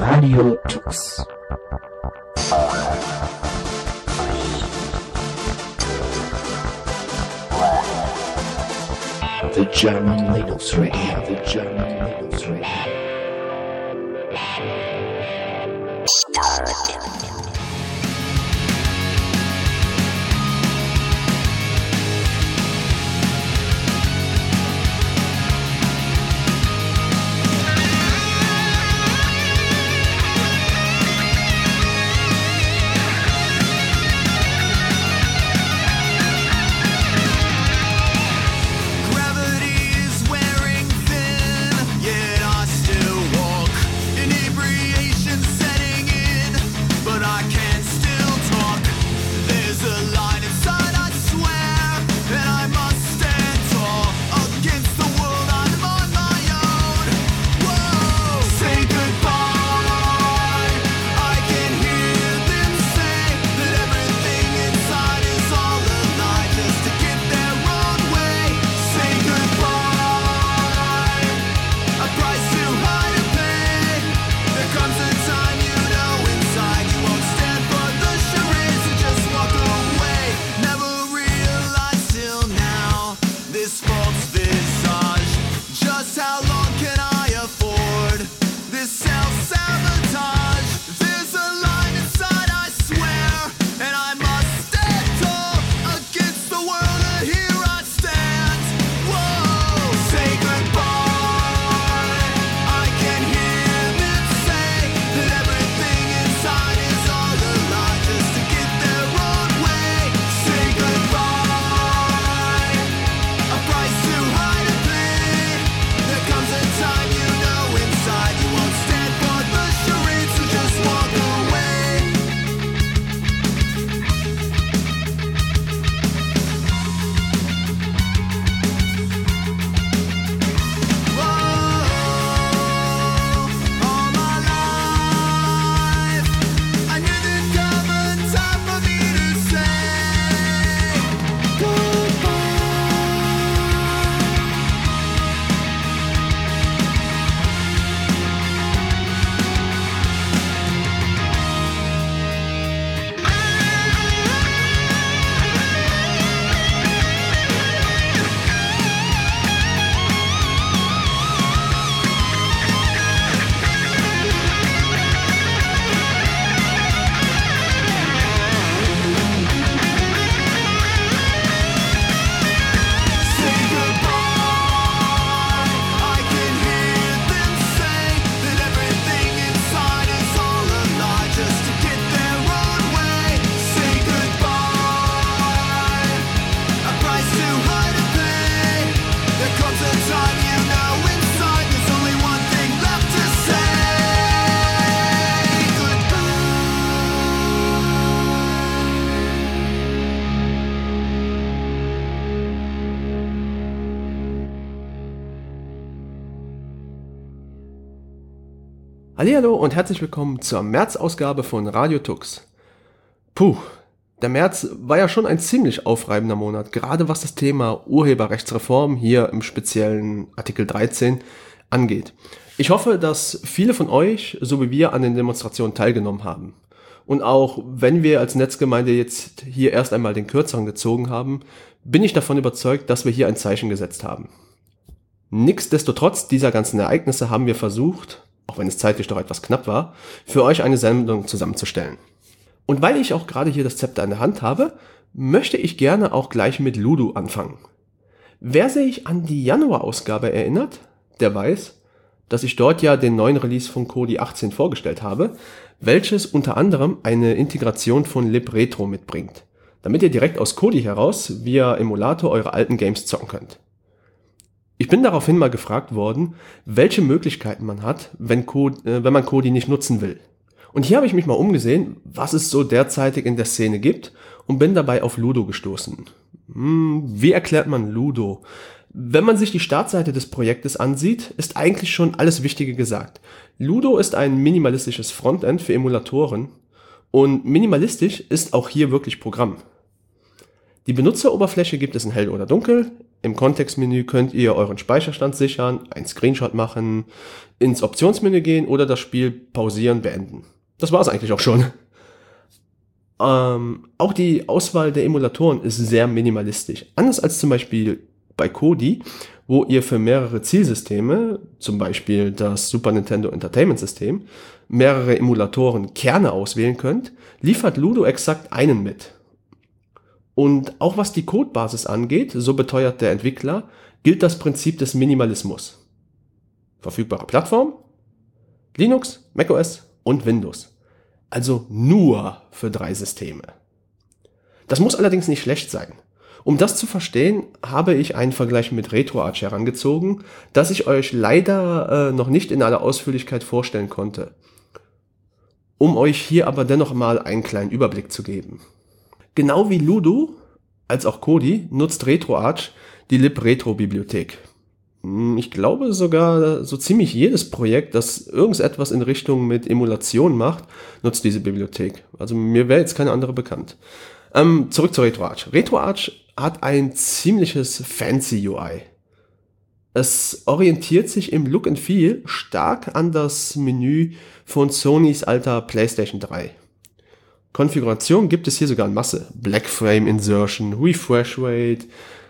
Radio Tux. The German Linux Radio. The German Linux Radio. Hallihallo und herzlich willkommen zur März-Ausgabe von Radio Tux. Der März war ja schon ein ziemlich aufreibender Monat, gerade was das Thema Urheberrechtsreform hier im speziellen Artikel 13 angeht. Ich hoffe, dass viele von euch, so wie wir, an den Demonstrationen teilgenommen haben. Und auch wenn wir als Netzgemeinde jetzt hier erst einmal den Kürzeren gezogen haben, bin ich davon überzeugt, dass wir hier ein Zeichen gesetzt haben. Nichtsdestotrotz dieser ganzen Ereignisse haben wir versucht, auch wenn es zeitlich doch etwas knapp war, für euch eine Sendung zusammenzustellen. Und weil ich auch gerade hier das Zepter in der Hand habe, möchte ich gerne auch gleich mit Ludo anfangen. Wer sich an die Januar-Ausgabe erinnert, der weiß, dass ich dort ja den neuen Release von Kodi 18 vorgestellt habe, welches unter anderem eine Integration von libretro mitbringt, damit ihr direkt aus Kodi heraus via Emulator eure alten Games zocken könnt. Ich bin daraufhin mal gefragt worden, welche Möglichkeiten man hat, wenn man Kodi nicht nutzen will. Und hier habe ich mich mal umgesehen, was es so derzeitig in der Szene gibt und bin dabei auf Ludo gestoßen. Wie erklärt man Ludo? Wenn man sich die Startseite des Projektes ansieht, ist eigentlich schon alles Wichtige gesagt. Ludo ist ein minimalistisches Frontend für Emulatoren und minimalistisch ist auch hier wirklich Programm. Die Benutzeroberfläche gibt es in hell oder dunkel, Im Kontextmenü könnt ihr euren Speicherstand sichern, einen Screenshot machen, ins Optionsmenü gehen oder das Spiel pausieren, beenden. Das war's eigentlich auch schon. Auch die Auswahl der Emulatoren ist sehr minimalistisch. Anders als zum Beispiel bei Kodi, wo ihr für mehrere Zielsysteme, zum Beispiel das Super Nintendo Entertainment System, mehrere Emulatoren-Kerne auswählen könnt, liefert Ludo exakt einen mit. Und auch was die Codebasis angeht, so beteuert der Entwickler, gilt das Prinzip des Minimalismus. Verfügbare Plattform: Linux, macOS und Windows. Also nur für 3 Systeme. Das muss allerdings nicht schlecht sein. Um das zu verstehen, habe ich einen Vergleich mit RetroArch herangezogen, das ich euch leider noch nicht in aller Ausführlichkeit vorstellen konnte. Um euch hier aber dennoch mal einen kleinen Überblick zu geben. Genau wie Ludo, als auch Kodi, nutzt RetroArch die libretro-Bibliothek. Ich glaube sogar, so ziemlich jedes Projekt, das irgendetwas in Richtung mit Emulation macht, nutzt diese Bibliothek. Also mir wäre jetzt keine andere bekannt. Zurück zu RetroArch. RetroArch hat ein ziemliches fancy UI. Es orientiert sich im Look and Feel stark an das Menü von Sonys alter PlayStation 3. Konfiguration gibt es hier sogar in Masse. Black Frame Insertion, Refresh Rate,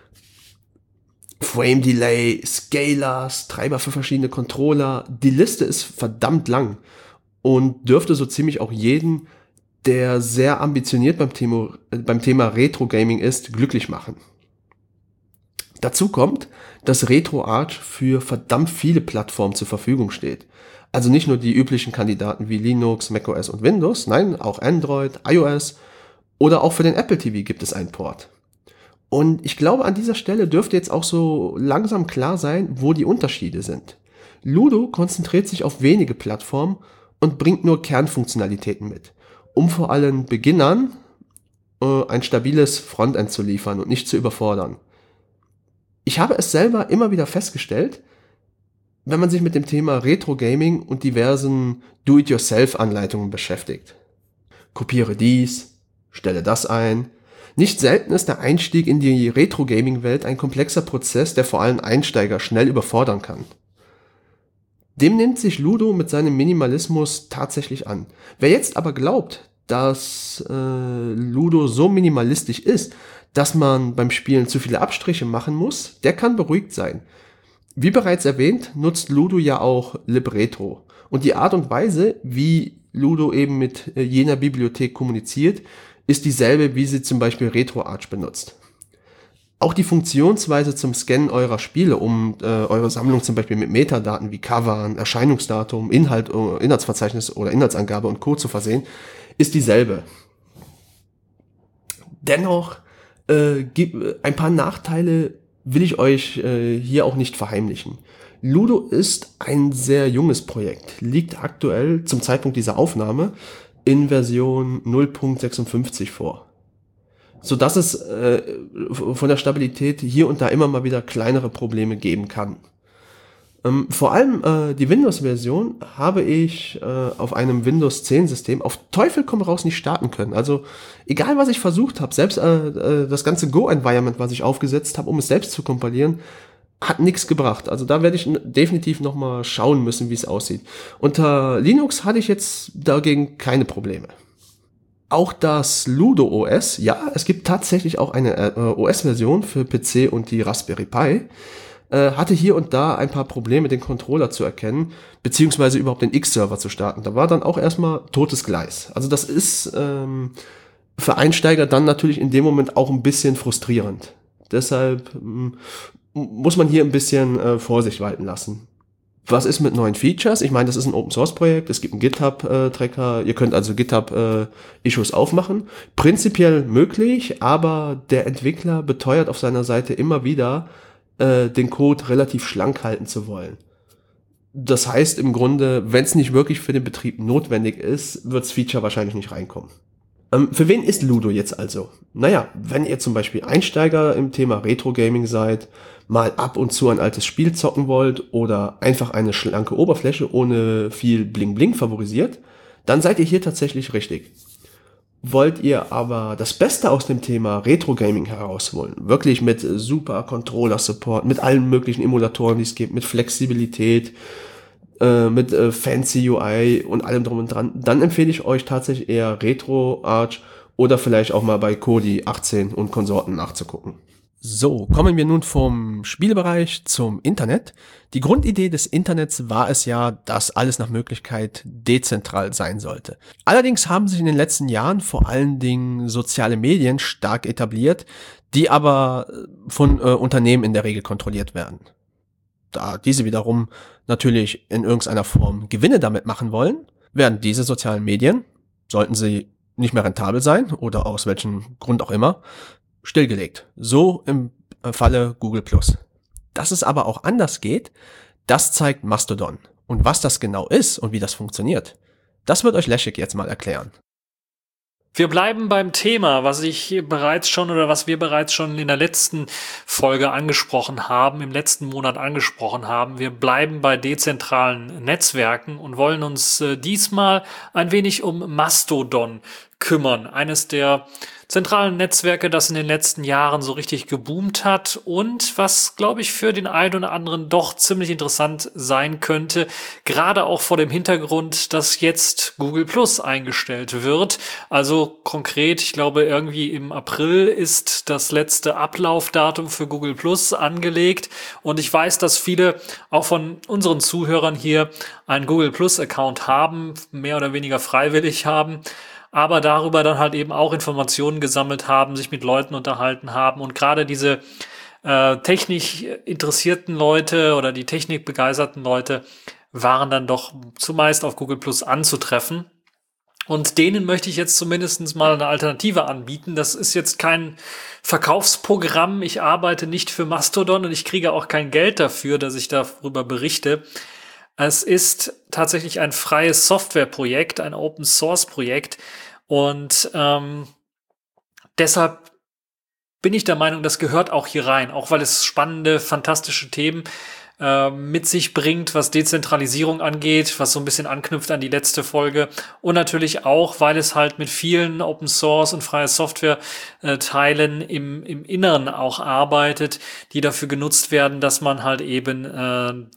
Frame Delay, Scalers, Treiber für verschiedene Controller. Die Liste ist verdammt lang und dürfte so ziemlich auch jeden, der sehr ambitioniert beim Thema Retro Gaming ist, glücklich machen. Dazu kommt, dass RetroArch für verdammt viele Plattformen zur Verfügung steht. Also nicht nur die üblichen Kandidaten wie Linux, macOS und Windows, nein, auch Android, iOS oder auch für den Apple TV gibt es einen Port. Und ich glaube, an dieser Stelle dürfte jetzt auch so langsam klar sein, wo die Unterschiede sind. Ludo konzentriert sich auf wenige Plattformen und bringt nur Kernfunktionalitäten mit, um vor allem Beginnern ein stabiles Frontend zu liefern und nicht zu überfordern. Ich habe es selber immer wieder festgestellt, wenn man sich mit dem Thema Retro-Gaming und diversen Do-it-yourself-Anleitungen beschäftigt. Kopiere dies, stelle das ein. Nicht selten ist der Einstieg in die Retro-Gaming-Welt ein komplexer Prozess, der vor allem Einsteiger schnell überfordern kann. Dem nimmt sich Ludo mit seinem Minimalismus tatsächlich an. Wer jetzt aber glaubt, dass Ludo so minimalistisch ist, dass man beim Spielen zu viele Abstriche machen muss, der kann beruhigt sein. Wie bereits erwähnt, nutzt Ludo ja auch libretro. Und die Art und Weise, wie Ludo eben mit jener Bibliothek kommuniziert, ist dieselbe, wie sie zum Beispiel RetroArch benutzt. Auch die Funktionsweise zum Scannen eurer Spiele, um eure Sammlung zum Beispiel mit Metadaten wie Covern, Erscheinungsdatum, Inhalt, Inhaltsverzeichnis oder Inhaltsangabe und Co. zu versehen, ist dieselbe. Dennoch gibt ein paar Nachteile, will ich euch hier auch nicht verheimlichen. Ludo ist ein sehr junges Projekt, liegt aktuell zum Zeitpunkt dieser Aufnahme in Version 0.56 vor, sodass es von der Stabilität hier und da immer mal wieder kleinere Probleme geben kann. Vor allem die Windows-Version habe ich auf einem Windows 10 System auf Teufel komm raus nicht starten können. Also egal was ich versucht habe, selbst das ganze Go-Environment, was ich aufgesetzt habe, um es selbst zu kompilieren, hat nichts gebracht. Also da werde ich definitiv nochmal schauen müssen, wie es aussieht. Unter Linux hatte ich jetzt dagegen keine Probleme. Auch das Ludo OS, ja, es gibt tatsächlich auch eine OS-Version für PC und die Raspberry Pi, hatte hier und da ein paar Probleme, den Controller zu erkennen, beziehungsweise überhaupt den X-Server zu starten. Da war dann auch erstmal totes Gleis. Also das ist für Einsteiger dann natürlich in dem Moment auch ein bisschen frustrierend. Deshalb muss man hier ein bisschen Vorsicht walten lassen. Was ist mit neuen Features? Ich meine, das ist ein Open-Source-Projekt, es gibt einen GitHub-Tracker, ihr könnt also GitHub-Issues aufmachen. Prinzipiell möglich, aber der Entwickler beteuert auf seiner Seite immer wieder, den Code relativ schlank halten zu wollen. Das heißt im Grunde, wenn es nicht wirklich für den Betrieb notwendig ist, wirds Feature wahrscheinlich nicht reinkommen. Für wen ist Ludo jetzt also? Naja, wenn ihr zum Beispiel Einsteiger im Thema Retro-Gaming seid, mal ab und zu ein altes Spiel zocken wollt oder einfach eine schlanke Oberfläche ohne viel Bling-Bling favorisiert, dann seid ihr hier tatsächlich richtig. Wollt ihr aber das Beste aus dem Thema Retro-Gaming herausholen, wirklich mit super Controller-Support, mit allen möglichen Emulatoren, die es gibt, mit Flexibilität, mit fancy UI und allem drum und dran, dann empfehle ich euch tatsächlich eher RetroArch oder vielleicht auch mal bei Kodi 18 und Konsorten nachzugucken. So, kommen wir nun vom Spielbereich zum Internet. Die Grundidee des Internets war es ja, dass alles nach Möglichkeit dezentral sein sollte. Allerdings haben sich in den letzten Jahren vor allen Dingen soziale Medien stark etabliert, die aber von Unternehmen in der Regel kontrolliert werden. Da diese wiederum natürlich in irgendeiner Form Gewinne damit machen wollen, werden diese sozialen Medien, sollten sie nicht mehr rentabel sein oder aus welchem Grund auch immer, stillgelegt. So im Falle Google+. Dass es aber auch anders geht, das zeigt Mastodon. Und was das genau ist und wie das funktioniert, das wird euch Leszek jetzt mal erklären. Wir bleiben beim Thema, was wir bereits schon in der letzten Folge angesprochen haben, im letzten Monat angesprochen haben. Wir bleiben bei dezentralen Netzwerken und wollen uns diesmal ein wenig um Mastodon kümmern. Eines der zentralen Netzwerke, das in den letzten Jahren so richtig geboomt hat und was, glaube ich, für den einen oder anderen doch ziemlich interessant sein könnte, gerade auch vor dem Hintergrund, dass jetzt Google Plus eingestellt wird. Also konkret, ich glaube, irgendwie im April ist das letzte Ablaufdatum für Google Plus angelegt und ich weiß, dass viele auch von unseren Zuhörern hier einen Google Plus Account haben, mehr oder weniger freiwillig haben, aber darüber dann halt eben auch Informationen gesammelt haben, sich mit Leuten unterhalten haben und gerade diese technisch interessierten Leute oder die technikbegeisterten Leute waren dann doch zumeist auf Google Plus anzutreffen. Und denen möchte ich jetzt zumindest mal eine Alternative anbieten. Das ist jetzt kein Verkaufsprogramm. Ich arbeite nicht für Mastodon und ich kriege auch kein Geld dafür, dass ich darüber berichte. Es ist tatsächlich ein freies Softwareprojekt, ein Open-Source-Projekt und deshalb bin ich der Meinung, das gehört auch hier rein, auch weil es spannende, fantastische Themen mit sich bringt, was Dezentralisierung angeht, was so ein bisschen anknüpft an die letzte Folge und natürlich auch, weil es halt mit vielen Open-Source und freie Software-Teilen im Inneren auch arbeitet, die dafür genutzt werden, dass man halt eben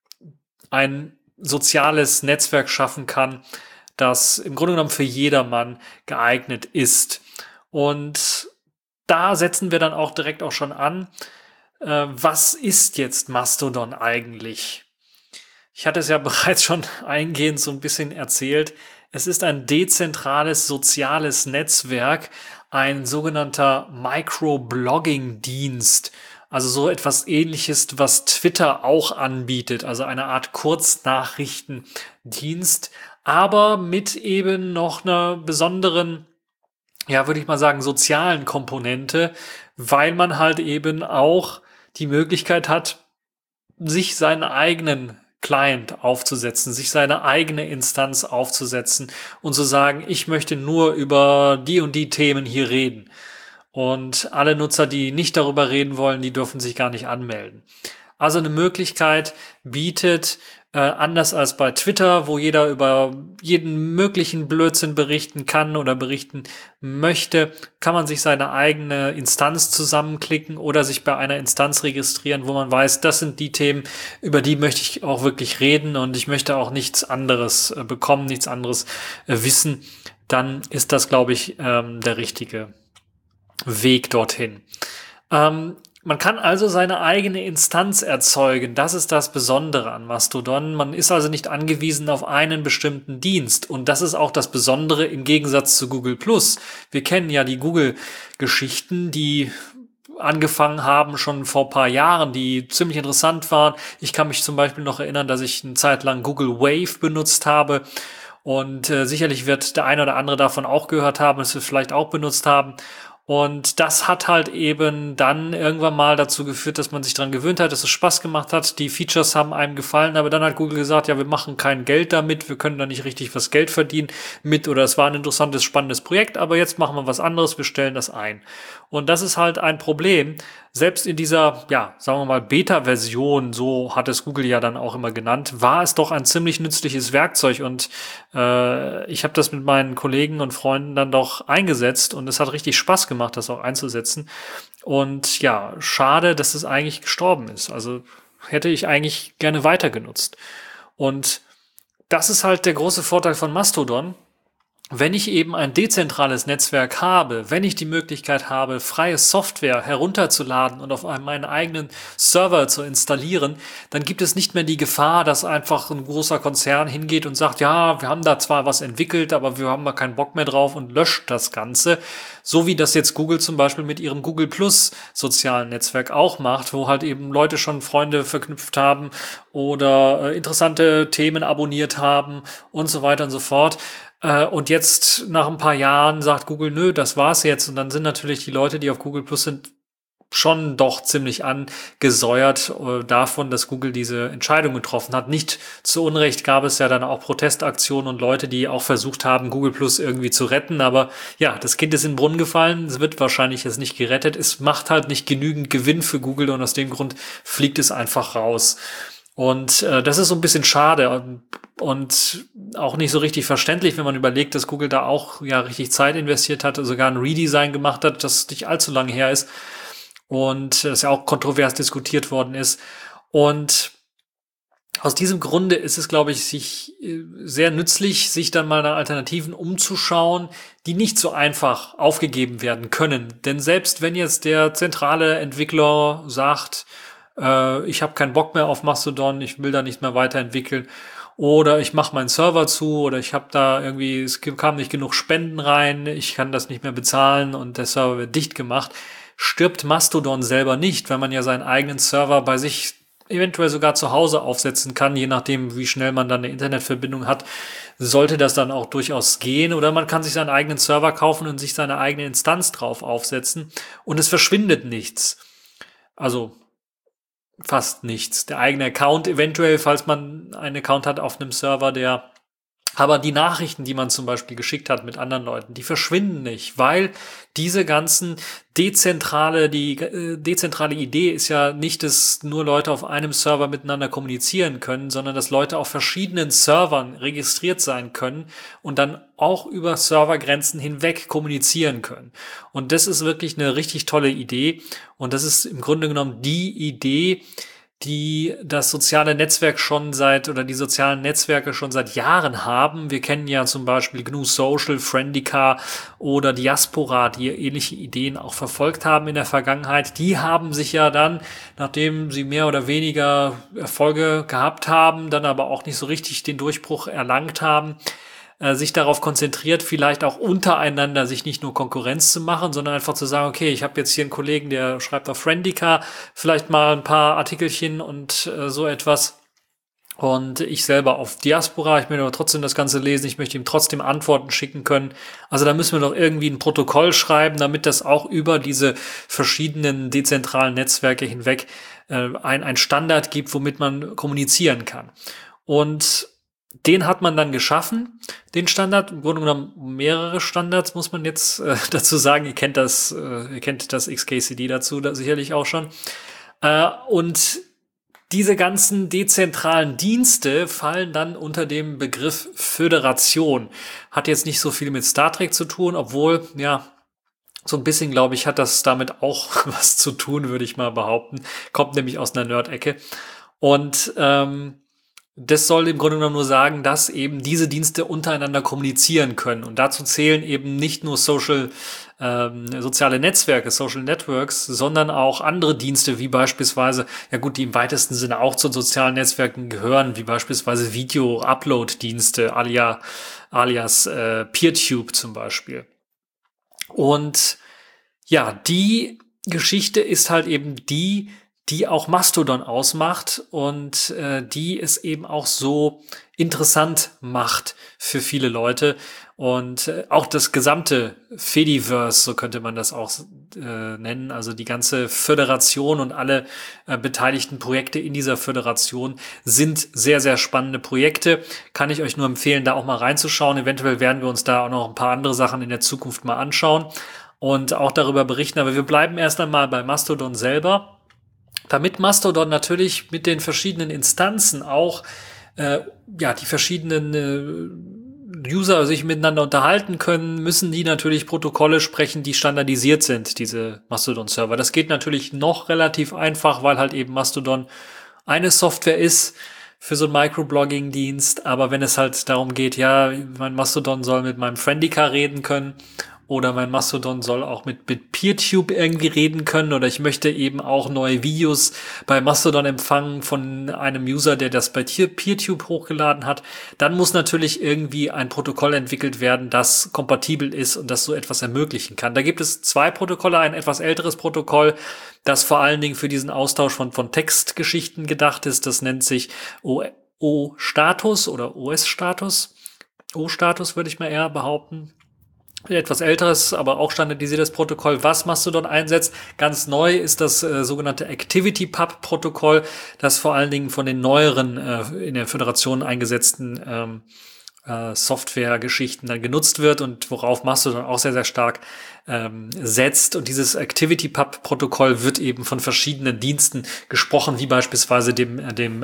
ein soziales Netzwerk schaffen kann, das im Grunde genommen für jedermann geeignet ist. Und da setzen wir dann auch direkt auch schon an, was ist jetzt Mastodon eigentlich? Ich hatte es ja bereits schon eingehend so ein bisschen erzählt. Es ist ein dezentrales soziales Netzwerk, ein sogenannter Microblogging-Dienst. Also so etwas Ähnliches, was Twitter auch anbietet, also eine Art Kurznachrichtendienst, aber mit eben noch einer besonderen, ja, würde ich mal sagen, sozialen Komponente, weil man halt eben auch die Möglichkeit hat, sich seinen eigenen Client aufzusetzen, sich seine eigene Instanz aufzusetzen und zu sagen, ich möchte nur über die und die Themen hier reden. Und alle Nutzer, die nicht darüber reden wollen, die dürfen sich gar nicht anmelden. Also eine Möglichkeit bietet, anders als bei Twitter, wo jeder über jeden möglichen Blödsinn berichten kann oder berichten möchte, kann man sich seine eigene Instanz zusammenklicken oder sich bei einer Instanz registrieren, wo man weiß, das sind die Themen, über die möchte ich auch wirklich reden und ich möchte auch nichts anderes bekommen, nichts anderes wissen. Dann ist das, glaube ich, der richtige Weg dorthin. Man kann also seine eigene Instanz erzeugen. Das ist das Besondere an Mastodon. Man ist also nicht angewiesen auf einen bestimmten Dienst. Und das ist auch das Besondere im Gegensatz zu Google+. Wir kennen ja die Google-Geschichten, die angefangen haben schon vor ein paar Jahren, die ziemlich interessant waren. Ich kann mich zum Beispiel noch erinnern, dass ich eine Zeit lang Google Wave benutzt habe. Und sicherlich wird der eine oder andere davon auch gehört haben, es vielleicht auch benutzt haben. Und das hat halt eben dann irgendwann mal dazu geführt, dass man sich dran gewöhnt hat, dass es Spaß gemacht hat. Die Features haben einem gefallen, aber dann hat Google gesagt, ja, wir machen kein Geld damit, wir können da nicht richtig was Geld verdienen mit, oder es war ein interessantes, spannendes Projekt, aber jetzt machen wir was anderes, wir stellen das ein. Und das ist halt ein Problem, selbst in dieser, ja, sagen wir mal, Beta-Version, so hat es Google ja dann auch immer genannt, war es doch ein ziemlich nützliches Werkzeug und ich habe das mit meinen Kollegen und Freunden dann doch eingesetzt und es hat richtig Spaß gemacht, das auch einzusetzen. Und ja, schade, dass es eigentlich gestorben ist. Also hätte ich eigentlich gerne weiter genutzt. Und das ist halt der große Vorteil von Mastodon. Wenn ich eben ein dezentrales Netzwerk habe, wenn ich die Möglichkeit habe, freie Software herunterzuladen und auf meinen eigenen Server zu installieren, dann gibt es nicht mehr die Gefahr, dass einfach ein großer Konzern hingeht und sagt, ja, wir haben da zwar was entwickelt, aber wir haben da keinen Bock mehr drauf und löscht das Ganze. So wie das jetzt Google zum Beispiel mit ihrem Google Plus sozialen Netzwerk auch macht, wo halt eben Leute schon Freunde verknüpft haben oder interessante Themen abonniert haben und so weiter und so fort. Und jetzt nach ein paar Jahren sagt Google, nö, das war's jetzt. Und dann sind natürlich die Leute, die auf Google Plus sind, schon doch ziemlich angesäuert davon, dass Google diese Entscheidung getroffen hat. Nicht zu Unrecht gab es ja dann auch Protestaktionen und Leute, die auch versucht haben, Google Plus irgendwie zu retten. Aber ja, das Kind ist in den Brunnen gefallen. Es wird wahrscheinlich jetzt nicht gerettet. Es macht halt nicht genügend Gewinn für Google und aus dem Grund fliegt es einfach raus. Und das ist so ein bisschen schade und auch nicht so richtig verständlich, wenn man überlegt, dass Google da auch ja richtig Zeit investiert hat, sogar ein Redesign gemacht hat, das nicht allzu lange her ist und das ja auch kontrovers diskutiert worden ist. Und aus diesem Grunde ist es, glaube ich, sehr nützlich, sich dann mal nach Alternativen umzuschauen, die nicht so einfach aufgegeben werden können. Denn selbst wenn jetzt der zentrale Entwickler sagt, ich habe keinen Bock mehr auf Mastodon, ich will da nicht mehr weiterentwickeln oder ich mache meinen Server zu oder ich habe da irgendwie, es kam nicht genug Spenden rein, ich kann das nicht mehr bezahlen und der Server wird dicht gemacht, stirbt Mastodon selber nicht, weil man ja seinen eigenen Server bei sich eventuell sogar zu Hause aufsetzen kann, je nachdem, wie schnell man dann eine Internetverbindung hat, sollte das dann auch durchaus gehen. Oder man kann sich seinen eigenen Server kaufen und sich seine eigene Instanz drauf aufsetzen und es verschwindet nichts. Also fast nichts. Der eigene Account eventuell, falls man einen Account hat auf einem Server, aber die Nachrichten, die man zum Beispiel geschickt hat mit anderen Leuten, die verschwinden nicht, weil diese ganzen die dezentrale Idee ist ja nicht, dass nur Leute auf einem Server miteinander kommunizieren können, sondern dass Leute auf verschiedenen Servern registriert sein können und dann auch über Servergrenzen hinweg kommunizieren können. Und das ist wirklich eine richtig tolle Idee und das ist im Grunde genommen die Idee, die das soziale Netzwerk die sozialen Netzwerke schon seit Jahren haben. Wir kennen ja zum Beispiel GNU Social, Friendica oder Diaspora, die ähnliche Ideen auch verfolgt haben in der Vergangenheit. Die haben sich ja dann, nachdem sie mehr oder weniger Erfolge gehabt haben, dann aber auch nicht so richtig den Durchbruch erlangt haben, sich darauf konzentriert, vielleicht auch untereinander sich nicht nur Konkurrenz zu machen, sondern einfach zu sagen, okay, ich habe jetzt hier einen Kollegen, der schreibt auf Friendica vielleicht mal ein paar Artikelchen und so etwas. Und ich selber auf Diaspora, ich möchte aber trotzdem das Ganze lesen, ich möchte ihm trotzdem Antworten schicken können. Also da müssen wir doch irgendwie ein Protokoll schreiben, damit das auch über diese verschiedenen dezentralen Netzwerke hinweg ein Standard gibt, womit man kommunizieren kann. Und den hat man dann geschaffen, den Standard, im Grunde genommen mehrere Standards, muss man jetzt dazu sagen. Ihr kennt das XKCD dazu sicherlich auch schon. Und diese ganzen dezentralen Dienste fallen dann unter dem Begriff Föderation. Hat jetzt nicht so viel mit Star Trek zu tun, obwohl, ja, so ein bisschen, glaube ich, hat das damit auch was zu tun, würde ich mal behaupten. Kommt nämlich aus einer Nerd-Ecke. Und das soll im Grunde genommen nur sagen, dass eben diese Dienste untereinander kommunizieren können. Und dazu zählen eben nicht nur soziale Netzwerke, Social Networks, sondern auch andere Dienste, wie beispielsweise, ja gut, die im weitesten Sinne auch zu sozialen Netzwerken gehören, wie beispielsweise Video-Upload-Dienste, alias PeerTube zum Beispiel. Und ja, die Geschichte ist halt eben die auch Mastodon ausmacht und die es eben auch so interessant macht für viele Leute und auch das gesamte Fediverse, so könnte man das auch nennen, also die ganze Föderation und alle beteiligten Projekte in dieser Föderation sind sehr, sehr spannende Projekte. Kann ich euch nur empfehlen, da auch mal reinzuschauen. Eventuell werden wir uns da auch noch ein paar andere Sachen in der Zukunft mal anschauen. und auch darüber berichten. Aber wir bleiben erst einmal bei Mastodon selber, damit Mastodon natürlich mit den verschiedenen Instanzen auch die verschiedenen User sich miteinander unterhalten können, müssen die natürlich Protokolle sprechen, die standardisiert sind, diese Mastodon-Server. Das geht natürlich noch relativ einfach, weil halt eben Mastodon eine Software ist für so einen Microblogging-Dienst. Aber wenn es halt darum geht, ja, mein Mastodon soll mit meinem Friendica reden können oder mein Mastodon soll auch mit PeerTube irgendwie reden können oder ich möchte eben auch neue Videos bei Mastodon empfangen von einem User, der das bei PeerTube hochgeladen hat, dann muss natürlich irgendwie ein Protokoll entwickelt werden, das kompatibel ist und das so etwas ermöglichen kann. Da gibt es 2 Protokolle, ein etwas älteres Protokoll, das vor allen Dingen für diesen Austausch von Textgeschichten gedacht ist. Das nennt sich O-Status oder OS-Status. O-Status würde ich mal eher behaupten. Etwas älteres, aber auch standardisiertes Protokoll, was Mastodon einsetzt. Ganz neu ist das sogenannte ActivityPub-Protokoll, das vor allen Dingen von den neueren in der Föderation eingesetzten Software-Geschichten dann genutzt wird und worauf Mastodon auch sehr, sehr stark setzt. Und dieses ActivityPub-Protokoll wird eben von verschiedenen Diensten gesprochen, wie beispielsweise dem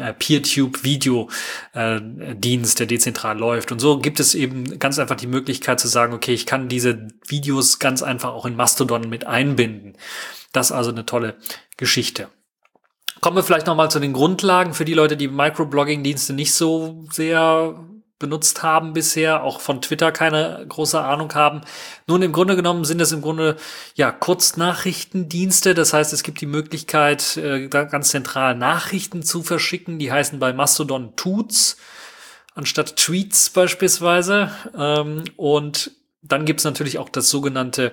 PeerTube-Video-Dienst, der dezentral läuft. Und so gibt es eben ganz einfach die Möglichkeit zu sagen, okay, ich kann diese Videos ganz einfach auch in Mastodon mit einbinden. Das ist also eine tolle Geschichte. Kommen wir vielleicht nochmal zu den Grundlagen für die Leute, die Microblogging-Dienste nicht so sehr benutzt haben bisher, auch von Twitter keine große Ahnung haben. Nun, im Grunde genommen sind es Kurznachrichtendienste. Das heißt, es gibt die Möglichkeit, ganz zentral Nachrichten zu verschicken. Die heißen bei Mastodon Toots anstatt Tweets beispielsweise. Und dann gibt es natürlich auch das sogenannte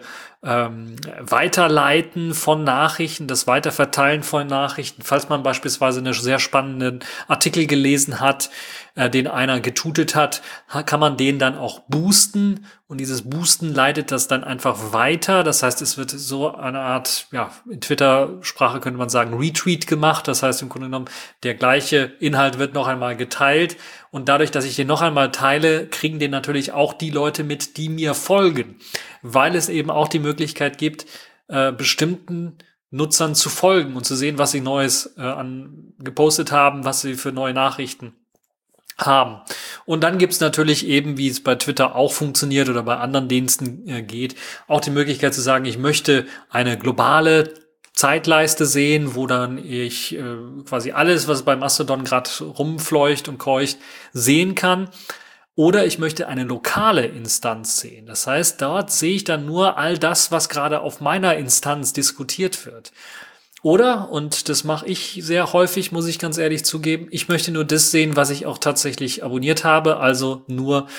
Weiterleiten von Nachrichten, das Weiterverteilen von Nachrichten. Falls man beispielsweise einen sehr spannenden Artikel gelesen hat, den einer getutet hat, kann man den dann auch boosten. Und dieses Boosten leitet das dann einfach weiter. Das heißt, es wird so eine Art, in Twitter-Sprache könnte man sagen, Retweet gemacht. Das heißt, im Grunde genommen, der gleiche Inhalt wird noch einmal geteilt. Und dadurch, dass ich den noch einmal teile, kriegen den natürlich auch die Leute mit, die mir folgen. Weil es eben auch die Möglichkeit gibt, bestimmten Nutzern zu folgen und zu sehen, was sie Neues gepostet haben, was sie für neue Nachrichten haben. Und dann gibt's natürlich eben, wie es bei Twitter auch funktioniert oder bei anderen Diensten geht, auch die Möglichkeit zu sagen, ich möchte eine globale Zeitleiste sehen, wo dann ich quasi alles, was bei Mastodon gerade rumfleucht und keucht, sehen kann. Oder ich möchte eine lokale Instanz sehen. Das heißt, dort sehe ich dann nur all das, was gerade auf meiner Instanz diskutiert wird. Oder, und das mache ich sehr häufig, muss ich ganz ehrlich zugeben, ich möchte nur das sehen, was ich auch tatsächlich abonniert habe, also nur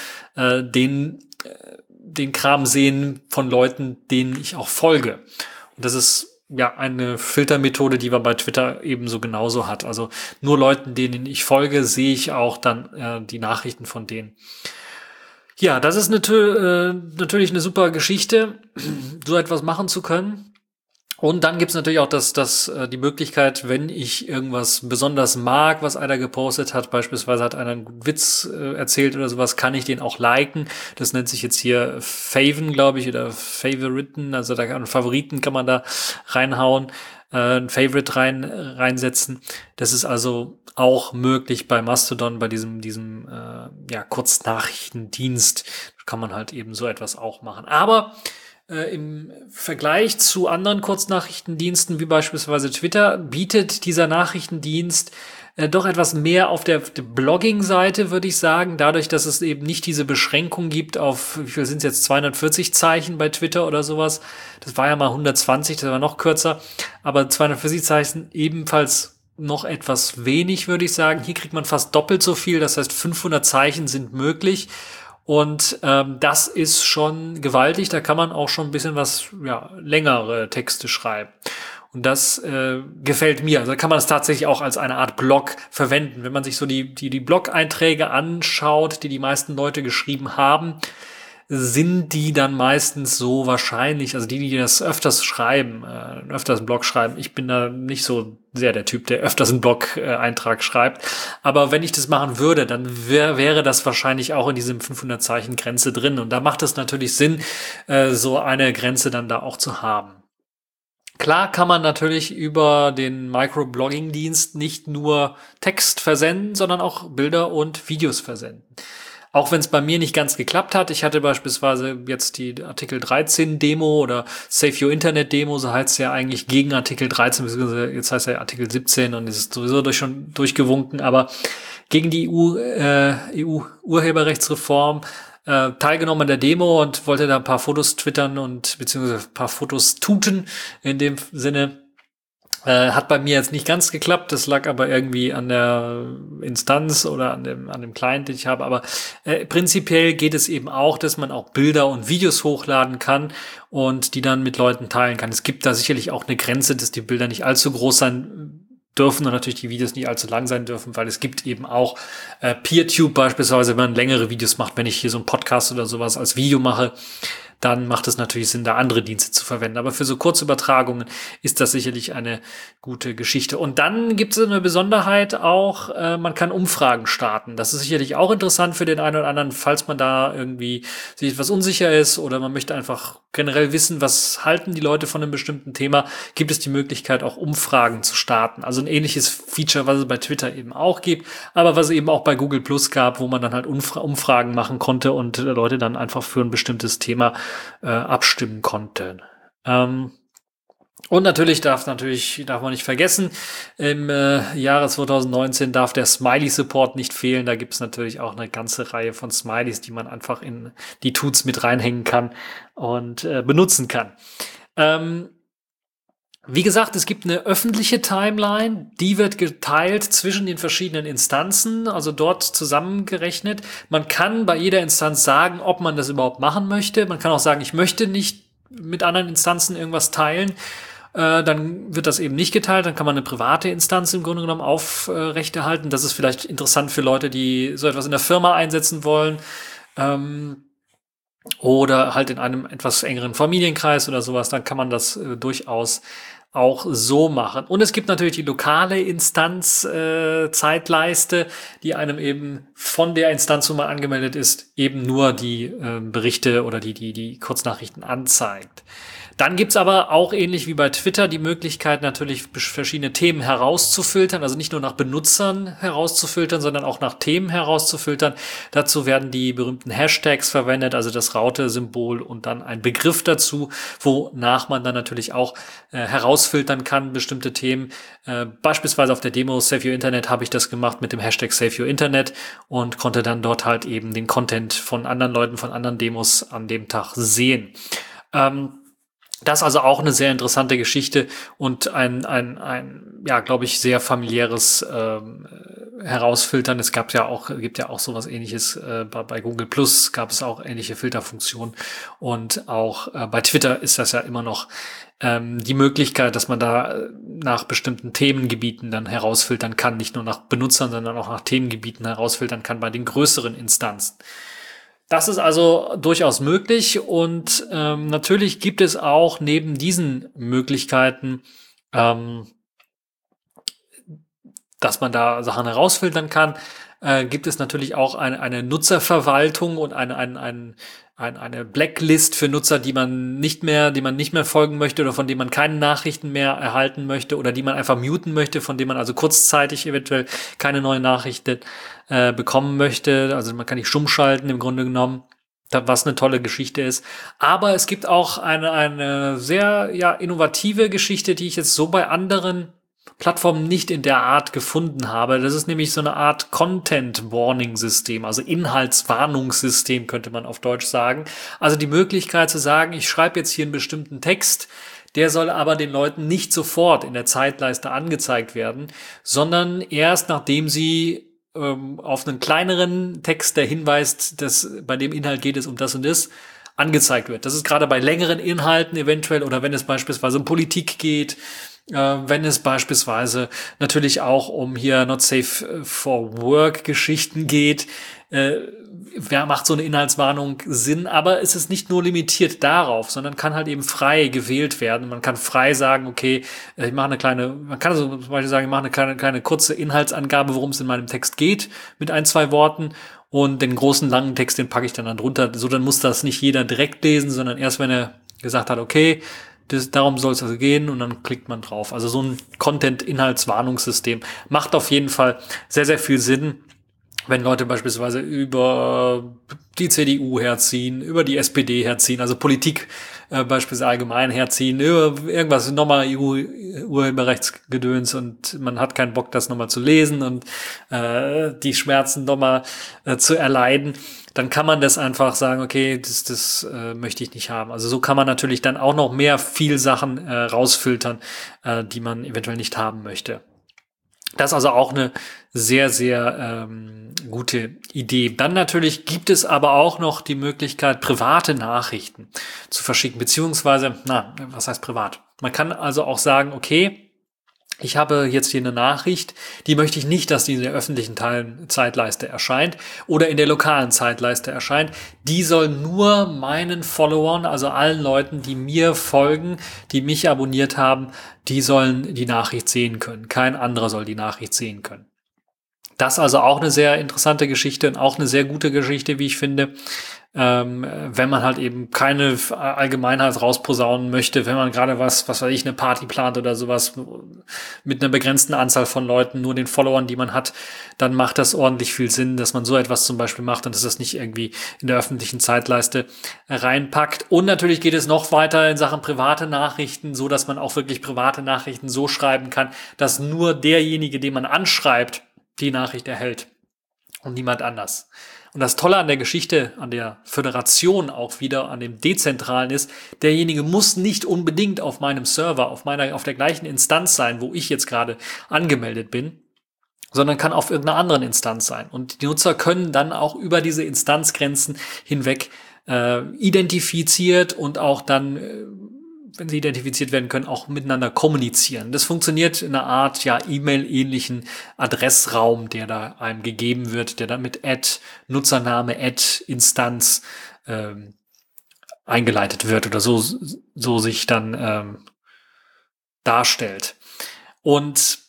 den Kram sehen von Leuten, denen ich auch folge. Und das ist eine Filtermethode, die man bei Twitter ebenso genauso hat. Also nur Leuten, denen ich folge, sehe ich auch dann die Nachrichten von denen. Ja, das ist natürlich eine super Geschichte, so etwas machen zu können. Und dann gibt's natürlich auch die Möglichkeit, wenn ich irgendwas besonders mag, was einer gepostet hat, beispielsweise hat einer einen guten Witz erzählt oder sowas, kann ich den auch liken. Das nennt sich jetzt hier Faven, glaube ich, oder Favoriten, also Favoriten kann man da reinhauen, ein Favorite reinsetzen. Das ist also auch möglich bei Mastodon, bei diesem Kurznachrichtendienst kann man halt eben so etwas auch machen. Aber im Vergleich zu anderen Kurznachrichtendiensten, wie beispielsweise Twitter, bietet dieser Nachrichtendienst doch etwas mehr auf der Blogging-Seite, würde ich sagen, dadurch, dass es eben nicht diese Beschränkung gibt auf, wie viel sind es jetzt, 240 Zeichen bei Twitter oder sowas. Das war ja mal 120, das war noch kürzer, aber 240 Zeichen ebenfalls noch etwas wenig, würde ich sagen. Hier kriegt man fast doppelt so viel, das heißt 500 Zeichen sind möglich. Und das ist schon gewaltig, da kann man auch schon ein bisschen längere Texte schreiben. Und das gefällt mir. Also da kann man es tatsächlich auch als eine Art Blog verwenden. Wenn man sich so die Blog-Einträge anschaut, die meisten Leute geschrieben haben, sind die dann meistens so wahrscheinlich, also die das öfters schreiben, öfters einen Blog schreiben. Ich bin da nicht so sehr der Typ, der öfters einen Blog-Eintrag schreibt. Aber wenn ich das machen würde, dann wäre das wahrscheinlich auch in diesem 500-Zeichen-Grenze drin. Und da macht es natürlich Sinn, so eine Grenze dann da auch zu haben. Klar kann man natürlich über den Microblogging-Dienst nicht nur Text versenden, sondern auch Bilder und Videos versenden. Auch wenn es bei mir nicht ganz geklappt hat. Ich hatte beispielsweise jetzt die Artikel 13 Demo oder Save Your Internet Demo, so heißt es ja eigentlich gegen Artikel 13, beziehungsweise jetzt heißt er Artikel 17 und ist sowieso schon durchgewunken, aber gegen die EU-Urheberrechtsreform teilgenommen an der Demo und wollte da ein paar Fotos twittern und beziehungsweise ein paar Fotos tuten in dem Sinne. Hat bei mir jetzt nicht ganz geklappt, das lag aber irgendwie an der Instanz oder an dem Client, den ich habe, aber prinzipiell geht es eben auch, dass man auch Bilder und Videos hochladen kann und die dann mit Leuten teilen kann. Es gibt da sicherlich auch eine Grenze, dass die Bilder nicht allzu groß sein dürfen und natürlich die Videos nicht allzu lang sein dürfen, weil es gibt eben auch PeerTube beispielsweise, wenn man längere Videos macht, wenn ich hier so einen Podcast oder sowas als Video mache, dann macht es natürlich Sinn, da andere Dienste zu verwenden. Aber für so Kurzübertragungen ist das sicherlich eine gute Geschichte. Und dann gibt es eine Besonderheit auch, man kann Umfragen starten. Das ist sicherlich auch interessant für den einen oder anderen, falls man da irgendwie sich etwas unsicher ist oder man möchte einfach generell wissen, was halten die Leute von einem bestimmten Thema, gibt es die Möglichkeit, auch Umfragen zu starten. Also ein ähnliches Feature, was es bei Twitter eben auch gibt, aber was es eben auch bei Google Plus gab, wo man dann halt Umfragen machen konnte und Leute dann einfach für ein bestimmtes Thema abstimmen konnten. Und natürlich darf man nicht vergessen, im Jahre 2019 darf der Smiley-Support nicht fehlen. Da gibt es natürlich auch eine ganze Reihe von Smileys, die man einfach in die Tuts mit reinhängen kann und benutzen kann. Wie gesagt, es gibt eine öffentliche Timeline, die wird geteilt zwischen den verschiedenen Instanzen, also dort zusammengerechnet. Man kann bei jeder Instanz sagen, ob man das überhaupt machen möchte. Man kann auch sagen, ich möchte nicht mit anderen Instanzen irgendwas teilen. Dann wird das eben nicht geteilt, dann kann man eine private Instanz im Grunde genommen aufrechterhalten. Das ist vielleicht interessant für Leute, die so etwas in der Firma einsetzen wollen. Oder halt in einem etwas engeren Familienkreis oder sowas, dann kann man das durchaus auch so machen. Und es gibt natürlich die lokale Instanz Zeitleiste, die einem eben von der Instanz, wo man angemeldet ist, eben nur die Berichte oder die Kurznachrichten anzeigt. Dann gibt's aber auch ähnlich wie bei Twitter die Möglichkeit, natürlich verschiedene Themen herauszufiltern, also nicht nur nach Benutzern herauszufiltern, sondern auch nach Themen herauszufiltern. Dazu werden die berühmten Hashtags verwendet, also das Raute-Symbol und dann ein Begriff dazu, wonach man dann natürlich auch herausfiltern kann, bestimmte Themen. Beispielsweise auf der Demo Save Your Internet habe ich das gemacht mit dem Hashtag Save Your Internet und konnte dann dort halt eben den Content von anderen Leuten, von anderen Demos an dem Tag sehen. Das ist also auch eine sehr interessante Geschichte und ein ja, glaube ich, sehr familiäres Herausfiltern. Gibt ja auch sowas Ähnliches. Bei Google Plus gab es auch ähnliche Filterfunktionen und auch bei Twitter ist das ja immer noch die Möglichkeit, dass man da nach bestimmten Themengebieten dann herausfiltern kann, nicht nur nach Benutzern, sondern auch nach Themengebieten herausfiltern kann bei den größeren Instanzen. Das ist also durchaus möglich und natürlich gibt es auch neben diesen Möglichkeiten, dass man da Sachen herausfiltern kann, gibt es natürlich auch eine Nutzerverwaltung und eine Blacklist für Nutzer, die man nicht mehr folgen möchte oder von denen man keine Nachrichten mehr erhalten möchte oder die man einfach muten möchte, von denen man also kurzzeitig eventuell keine neuen Nachrichten bekommen möchte. Also man kann nicht stumm schalten im Grunde genommen, was eine tolle Geschichte ist. Aber es gibt auch eine sehr innovative Geschichte, die ich jetzt so bei anderen Plattformen nicht in der Art gefunden habe. Das ist nämlich so eine Art Content-Warning-System, also Inhaltswarnungssystem könnte man auf Deutsch sagen. Also die Möglichkeit zu sagen, ich schreibe jetzt hier einen bestimmten Text, der soll aber den Leuten nicht sofort in der Zeitleiste angezeigt werden, sondern erst nachdem sie auf einen kleineren Text, der hinweist, dass bei dem Inhalt geht es um das und das, angezeigt wird. Das ist gerade bei längeren Inhalten eventuell oder wenn es beispielsweise um Politik geht, wenn es beispielsweise natürlich auch um hier Not Safe for Work Geschichten geht, wer macht so eine Inhaltswarnung Sinn, aber es ist nicht nur limitiert darauf, sondern kann halt eben frei gewählt werden. Man kann frei sagen, okay, man kann also zum Beispiel sagen, ich mache eine kleine kurze Inhaltsangabe, worum es in meinem Text geht, mit 1-2 Worten. Und den großen, langen Text, den packe ich dann drunter. So, dann muss das nicht jeder direkt lesen, sondern erst, wenn er gesagt hat, okay, darum soll es also gehen, und dann klickt man drauf. Also so ein Content-Inhaltswarnungssystem macht auf jeden Fall sehr, sehr viel Sinn, wenn Leute beispielsweise über die CDU herziehen, über die SPD herziehen, also Politik beispielsweise allgemein herziehen, über irgendwas nochmal EU-Urheberrechtsgedöns, und man hat keinen Bock, das nochmal zu lesen und die Schmerzen nochmal zu erleiden, dann kann man das einfach sagen, okay, das möchte ich nicht haben. Also so kann man natürlich dann auch noch mehr viel Sachen rausfiltern, die man eventuell nicht haben möchte. Das ist also auch eine sehr, sehr gute Idee. Dann natürlich gibt es aber auch noch die Möglichkeit, private Nachrichten zu verschicken, beziehungsweise, was heißt privat? Man kann also auch sagen, okay, ich habe jetzt hier eine Nachricht, die möchte ich nicht, dass die in der öffentlichen Zeitleiste erscheint oder in der lokalen Zeitleiste erscheint. Die soll nur meinen Followern, also allen Leuten, die mir folgen, die mich abonniert haben, die sollen die Nachricht sehen können. Kein anderer soll die Nachricht sehen können. Das ist also auch eine sehr interessante Geschichte und auch eine sehr gute Geschichte, wie ich finde, wenn man halt eben keine Allgemeinheit rausposaunen möchte, wenn man gerade was weiß ich, eine Party plant oder sowas mit einer begrenzten Anzahl von Leuten, nur den Followern, die man hat, dann macht das ordentlich viel Sinn, dass man so etwas zum Beispiel macht und dass das nicht irgendwie in der öffentlichen Zeitleiste reinpackt. Und natürlich geht es noch weiter in Sachen private Nachrichten, so dass man auch wirklich private Nachrichten so schreiben kann, dass nur derjenige, den man anschreibt, die Nachricht erhält und niemand anders. Und das Tolle an der Geschichte, an der Föderation auch wieder, an dem Dezentralen ist, derjenige muss nicht unbedingt auf meinem Server, auf der gleichen Instanz sein, wo ich jetzt gerade angemeldet bin, sondern kann auf irgendeiner anderen Instanz sein. Und die Nutzer können dann auch über diese Instanzgrenzen hinweg identifiziert und auch dann wenn sie identifiziert werden können, auch miteinander kommunizieren. Das funktioniert in einer Art, E-Mail-ähnlichen Adressraum, der da einem gegeben wird, der dann mit @Nutzername, @Instanz eingeleitet wird oder so sich dann darstellt. Und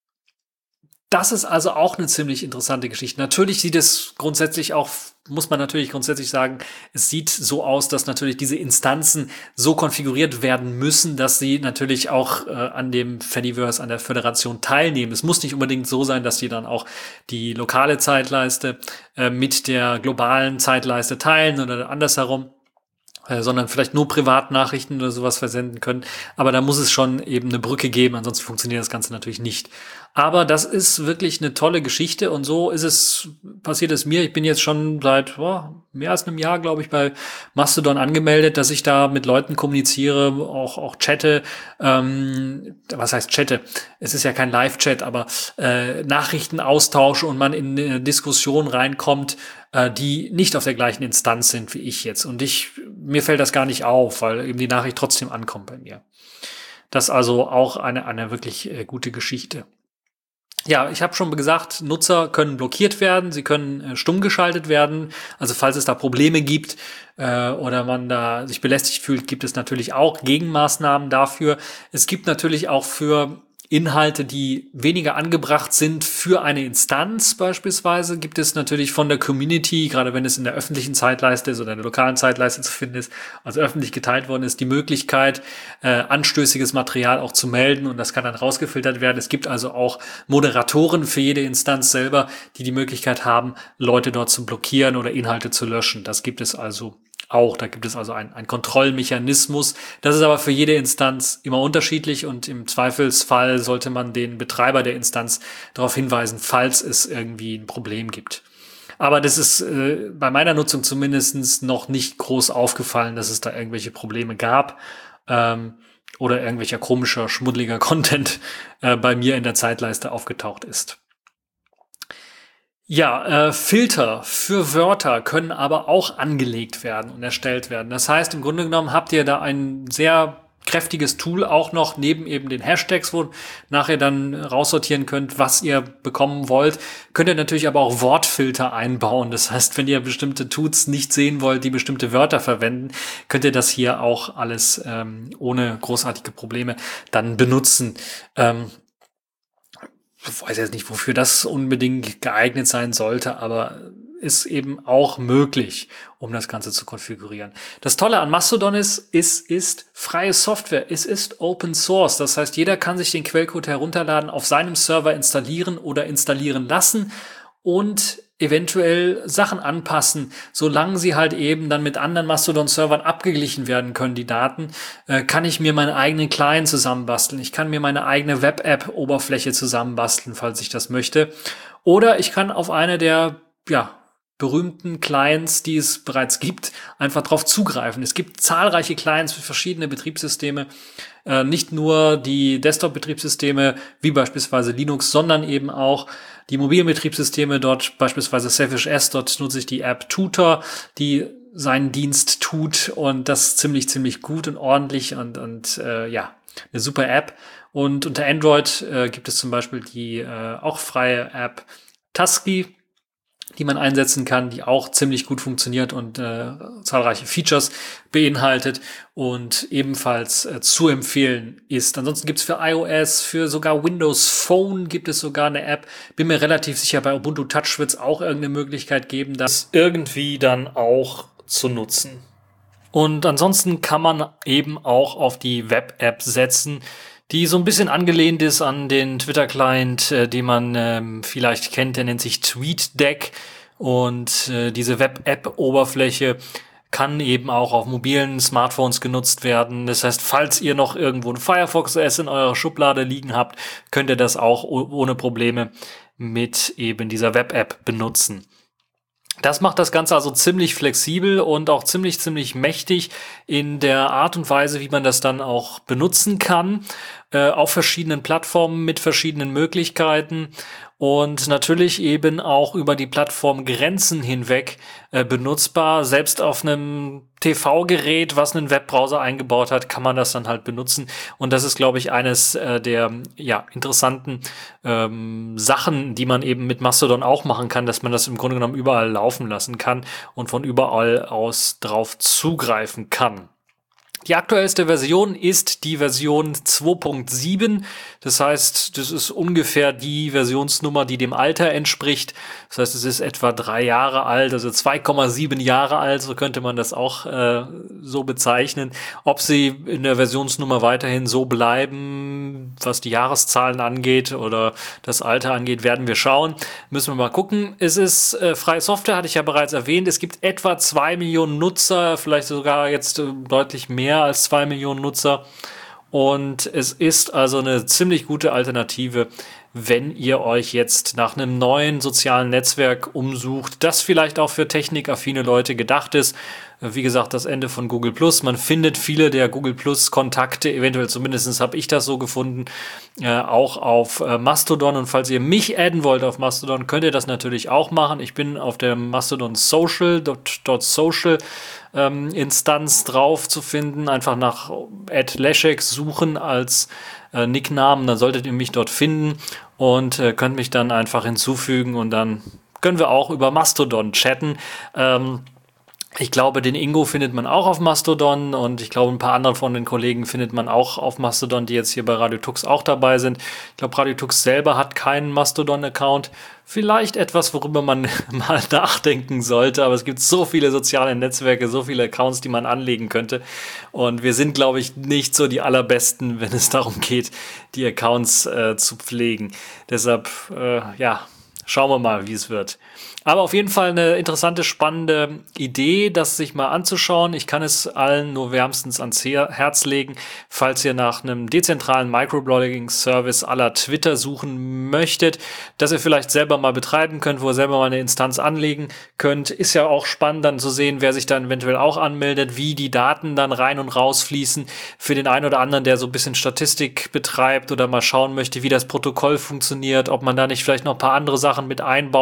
das ist also auch eine ziemlich interessante Geschichte. Natürlich sieht es grundsätzlich auch, muss man natürlich grundsätzlich sagen, es sieht so aus, dass natürlich diese Instanzen so konfiguriert werden müssen, dass sie natürlich auch an dem Fediverse, an der Föderation teilnehmen. Es muss nicht unbedingt so sein, dass die dann auch die lokale Zeitleiste mit der globalen Zeitleiste teilen oder andersherum, sondern vielleicht nur Privatnachrichten oder sowas versenden können. Aber da muss es schon eben eine Brücke geben, ansonsten funktioniert das Ganze natürlich nicht. Aber das ist wirklich eine tolle Geschichte und so passiert es mir. Ich bin jetzt schon seit mehr als einem Jahr, glaube ich, bei Mastodon angemeldet, dass ich da mit Leuten kommuniziere, auch chatte. Was heißt chatte? Es ist ja kein Live-Chat, aber Nachrichten austausche und man in eine Diskussion reinkommt, die nicht auf der gleichen Instanz sind wie ich jetzt. Und mir fällt das gar nicht auf, weil eben die Nachricht trotzdem ankommt bei mir. Das ist also auch eine wirklich gute Geschichte. Ja, ich habe schon gesagt, Nutzer können blockiert werden, sie können stumm geschaltet werden. Also falls es da Probleme gibt oder man da sich belästigt fühlt, gibt es natürlich auch Gegenmaßnahmen dafür. Es gibt natürlich auch für Inhalte, die weniger angebracht sind für eine Instanz beispielsweise, gibt es natürlich von der Community, gerade wenn es in der öffentlichen Zeitleiste ist oder in der lokalen Zeitleiste zu finden ist, also öffentlich geteilt worden ist, die Möglichkeit, anstößiges Material auch zu melden und das kann dann rausgefiltert werden. Es gibt also auch Moderatoren für jede Instanz selber, die die Möglichkeit haben, Leute dort zu blockieren oder Inhalte zu löschen. Das gibt es also auch. Da gibt es also einen Kontrollmechanismus. Das ist aber für jede Instanz immer unterschiedlich und im Zweifelsfall sollte man den Betreiber der Instanz darauf hinweisen, falls es irgendwie ein Problem gibt. Aber das ist bei meiner Nutzung zumindest noch nicht groß aufgefallen, dass es da irgendwelche Probleme gab oder irgendwelcher komischer, schmuddeliger Content bei mir in der Zeitleiste aufgetaucht ist. Ja, Filter für Wörter können aber auch angelegt werden und erstellt werden. Das heißt, im Grunde genommen habt ihr da ein sehr kräftiges Tool auch noch neben eben den Hashtags, wo nachher dann raussortieren könnt, was ihr bekommen wollt. Könnt ihr natürlich aber auch Wortfilter einbauen. Das heißt, wenn ihr bestimmte Tools nicht sehen wollt, die bestimmte Wörter verwenden, könnt ihr das hier auch alles ohne großartige Probleme dann benutzen. Ich weiß jetzt nicht, wofür das unbedingt geeignet sein sollte, aber ist eben auch möglich, um das Ganze zu konfigurieren. Das Tolle an Mastodon ist, es ist freie Software, es ist Open Source. Das heißt, jeder kann sich den Quellcode herunterladen, auf seinem Server installieren oder installieren lassen und eventuell Sachen anpassen, solange sie halt eben dann mit anderen Mastodon-Servern abgeglichen werden können, die Daten, kann ich mir meinen eigenen Client zusammenbasteln. Ich kann mir meine eigene Web-App-Oberfläche zusammenbasteln, falls ich das möchte. Oder ich kann auf eine der, berühmten Clients, die es bereits gibt, einfach drauf zugreifen. Es gibt zahlreiche Clients für verschiedene Betriebssysteme, nicht nur die Desktop-Betriebssysteme wie beispielsweise Linux, sondern eben auch die mobilen Betriebssysteme, dort beispielsweise Selfish S, dort nutze ich die App Tutor, die seinen Dienst tut und das ziemlich gut und ordentlich und eine super App. Und unter Android gibt es zum Beispiel die auch freie App Tusky, die man einsetzen kann, die auch ziemlich gut funktioniert und zahlreiche Features beinhaltet und ebenfalls zu empfehlen ist. Ansonsten gibt es für iOS, für sogar Windows Phone gibt es sogar eine App. Bin mir relativ sicher, bei Ubuntu Touch wird es auch irgendeine Möglichkeit geben, das irgendwie dann auch zu nutzen. Und ansonsten kann man eben auch auf die Web-App setzen, die so ein bisschen angelehnt ist an den Twitter-Client, den man vielleicht kennt, der nennt sich TweetDeck. Und diese Web-App-Oberfläche kann eben auch auf mobilen Smartphones genutzt werden. Das heißt, falls ihr noch irgendwo ein Firefox OS in eurer Schublade liegen habt, könnt ihr das auch ohne Probleme mit eben dieser Web-App benutzen. Das macht das Ganze also ziemlich flexibel und auch ziemlich mächtig in der Art und Weise, wie man das dann auch benutzen kann, auf verschiedenen Plattformen mit verschiedenen Möglichkeiten und natürlich eben auch über die Plattformgrenzen hinweg benutzbar. Selbst auf einem TV-Gerät, was einen Webbrowser eingebaut hat, kann man das dann halt benutzen. Und das ist, glaube ich, eines der interessanten Sachen, die man eben mit Mastodon auch machen kann, dass man das im Grunde genommen überall laufen lassen kann und von überall aus drauf zugreifen kann. Die aktuellste Version ist die Version 2.7. Das heißt, das ist ungefähr die Versionsnummer, die dem Alter entspricht. Das heißt, es ist etwa 3 Jahre alt, also 2,7 Jahre alt, so könnte man das auch so bezeichnen. Ob sie in der Versionsnummer weiterhin so bleiben, was die Jahreszahlen angeht oder das Alter angeht, werden wir schauen. Müssen wir mal gucken. Es ist freie Software, hatte ich ja bereits erwähnt. Es gibt etwa 2 Millionen Nutzer, vielleicht sogar jetzt deutlich mehr als 2 Millionen Nutzer. Und es ist also eine ziemlich gute Alternative, wenn ihr euch jetzt nach einem neuen sozialen Netzwerk umsucht, das vielleicht auch für technikaffine Leute gedacht ist. Wie gesagt, das Ende von Google+. Man findet viele der Google+ Kontakte, eventuell zumindest habe ich das so gefunden, auch auf Mastodon. Und falls ihr mich adden wollt auf Mastodon, könnt ihr das natürlich auch machen. Ich bin auf der Mastodon Social, .social Instanz drauf zu finden. Einfach nach @leszek suchen als Nicknamen, dann solltet ihr mich dort finden und könnt mich dann einfach hinzufügen und dann können wir auch über Mastodon chatten. Ich glaube, den Ingo findet man auch auf Mastodon und ich glaube, ein paar andere von den Kollegen findet man auch auf Mastodon, die jetzt hier bei Radio Tux auch dabei sind. Ich glaube, Radio Tux selber hat keinen Mastodon-Account. Vielleicht etwas, worüber man mal nachdenken sollte, aber es gibt so viele soziale Netzwerke, so viele Accounts, die man anlegen könnte. Und wir sind, glaube ich, nicht so die allerbesten, wenn es darum geht, die Accounts zu pflegen. Deshalb, schauen wir mal, wie es wird. Aber auf jeden Fall eine interessante, spannende Idee, das sich mal anzuschauen. Ich kann es allen nur wärmstens ans Herz legen, falls ihr nach einem dezentralen Microblogging-Service à la Twitter suchen möchtet, dass ihr vielleicht selber mal betreiben könnt, wo ihr selber mal eine Instanz anlegen könnt. Ist ja auch spannend dann zu sehen, wer sich dann eventuell auch anmeldet, wie die Daten dann rein und raus fließen. Für den einen oder anderen, der so ein bisschen Statistik betreibt oder mal schauen möchte, wie das Protokoll funktioniert, ob man da nicht vielleicht noch ein paar andere Sachen mit einbauen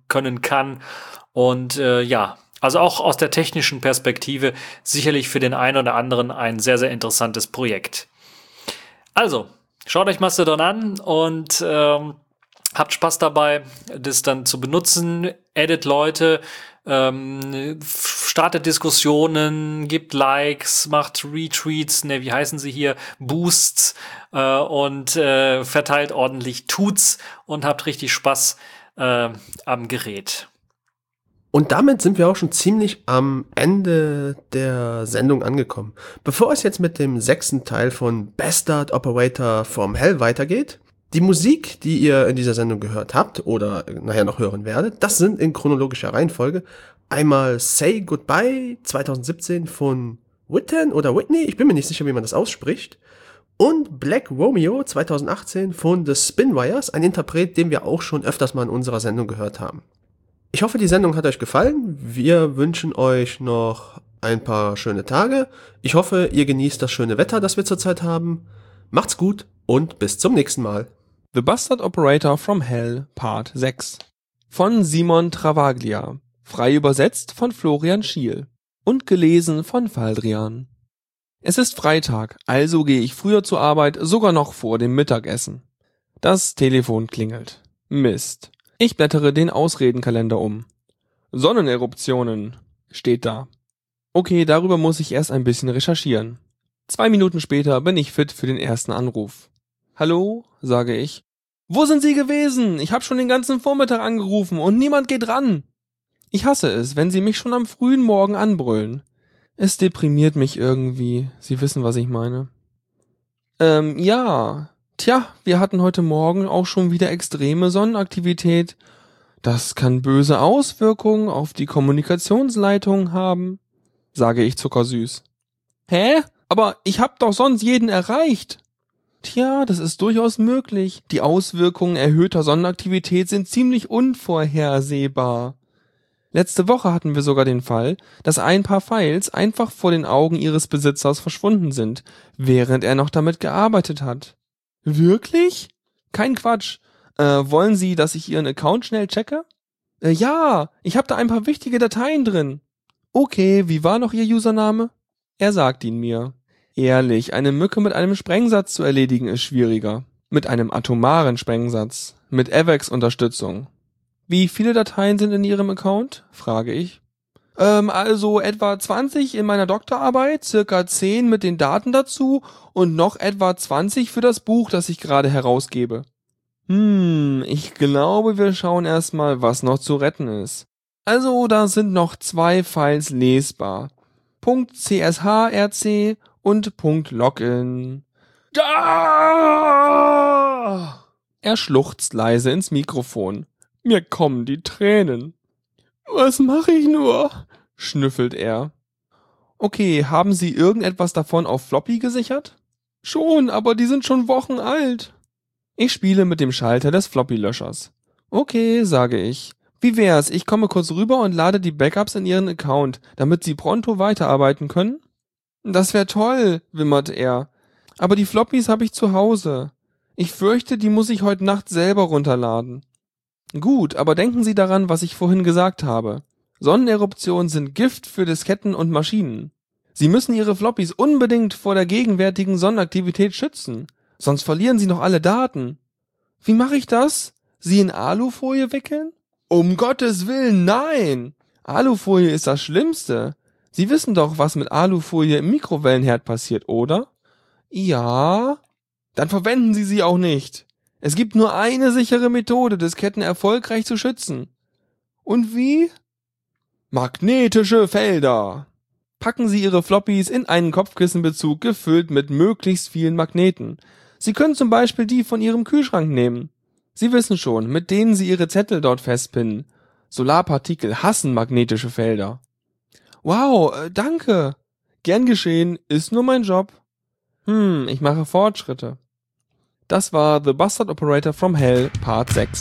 können kann. Und also auch aus der technischen Perspektive sicherlich für den einen oder anderen ein sehr, sehr interessantes Projekt. Also, schaut euch Mastodon an und habt Spaß dabei, das dann zu benutzen. Addet Leute, startet Diskussionen, gibt Likes, macht Retweets, wie heißen sie hier, Boosts und verteilt ordentlich Tuts und habt richtig Spaß am Gerät. Und damit sind wir auch schon ziemlich am Ende der Sendung angekommen. Bevor es jetzt mit dem 6. Teil von Bastard Operator from Hell weitergeht, die Musik, die ihr in dieser Sendung gehört habt oder nachher noch hören werdet, das sind in chronologischer Reihenfolge einmal Say Goodbye 2017 von Whitney oder Whitney, ich bin mir nicht sicher, wie man das ausspricht, und Black Romeo 2018 von The Spinwires, ein Interpret, den wir auch schon öfters mal in unserer Sendung gehört haben. Ich hoffe, die Sendung hat euch gefallen. Wir wünschen euch noch ein paar schöne Tage. Ich hoffe, ihr genießt das schöne Wetter, das wir zurzeit haben. Macht's gut und bis zum nächsten Mal. The Bastard Operator from Hell, Part 6. Von Simon Travaglia. Frei übersetzt von Florian Schiel. Und gelesen von Faldrian. Es ist Freitag, also gehe ich früher zur Arbeit, sogar noch vor dem Mittagessen. Das Telefon klingelt. Mist. Ich blättere den Ausredenkalender um. Sonneneruptionen steht da. Okay, darüber muss ich erst ein bisschen recherchieren. 2 Minuten später bin ich fit für den ersten Anruf. Hallo, sage ich. Wo sind Sie gewesen? Ich habe schon den ganzen Vormittag angerufen und niemand geht ran. Ich hasse es, wenn Sie mich schon am frühen Morgen anbrüllen. Es deprimiert mich irgendwie. Sie wissen, was ich meine. Ja. Tja, wir hatten heute Morgen auch schon wieder extreme Sonnenaktivität. Das kann böse Auswirkungen auf die Kommunikationsleitung haben, sage ich zuckersüß. Hä? Aber ich hab doch sonst jeden erreicht. Tja, das ist durchaus möglich. Die Auswirkungen erhöhter Sonnenaktivität sind ziemlich unvorhersehbar. Letzte Woche hatten wir sogar den Fall, dass ein paar Files einfach vor den Augen ihres Besitzers verschwunden sind, während er noch damit gearbeitet hat. Wirklich? Kein Quatsch. Wollen Sie, dass ich Ihren Account schnell checke? Ja, ich habe da ein paar wichtige Dateien drin. Okay, wie war noch Ihr Username? Er sagt ihn mir. Ehrlich, eine Mücke mit einem Sprengsatz zu erledigen ist schwieriger. Mit einem atomaren Sprengsatz. Mit AVAX-Unterstützung. Wie viele Dateien sind in Ihrem Account? Frage ich. Also etwa 20 in meiner Doktorarbeit, circa 10 mit den Daten dazu und noch etwa 20 für das Buch, das ich gerade herausgebe. Ich glaube, wir schauen erstmal, was noch zu retten ist. Also, da sind noch 2 Files lesbar. .cshrc und .login. Da! Er schluchzt leise ins Mikrofon. Mir kommen die Tränen. Was mache ich nur? Schnüffelt er. Okay, haben Sie irgendetwas davon auf Floppy gesichert? Schon, aber die sind schon Wochen alt. Ich spiele mit dem Schalter des Floppy-Löschers. Okay, sage ich. Wie wär's, ich komme kurz rüber und lade die Backups in Ihren Account, damit Sie pronto weiterarbeiten können? Das wär toll, wimmert er. Aber die Floppies habe ich zu Hause. Ich fürchte, die muss ich heute Nacht selber runterladen. Gut, aber denken Sie daran, was ich vorhin gesagt habe. Sonneneruptionen sind Gift für Disketten und Maschinen. Sie müssen Ihre Floppies unbedingt vor der gegenwärtigen Sonnenaktivität schützen, sonst verlieren Sie noch alle Daten. Wie mache ich das? Sie in Alufolie wickeln? Um Gottes Willen, nein! Alufolie ist das Schlimmste. Sie wissen doch, was mit Alufolie im Mikrowellenherd passiert, oder? Ja. Dann verwenden Sie sie auch nicht. Es gibt nur eine sichere Methode, Disketten erfolgreich zu schützen. Und wie? Magnetische Felder. Packen Sie Ihre Floppies in einen Kopfkissenbezug gefüllt mit möglichst vielen Magneten. Sie können zum Beispiel die von Ihrem Kühlschrank nehmen. Sie wissen schon, mit denen Sie Ihre Zettel dort festpinnen. Solarpartikel hassen magnetische Felder. Wow, danke. Gern geschehen, ist nur mein Job. Ich mache Fortschritte. Das war The Bastard Operator from Hell, Part 6.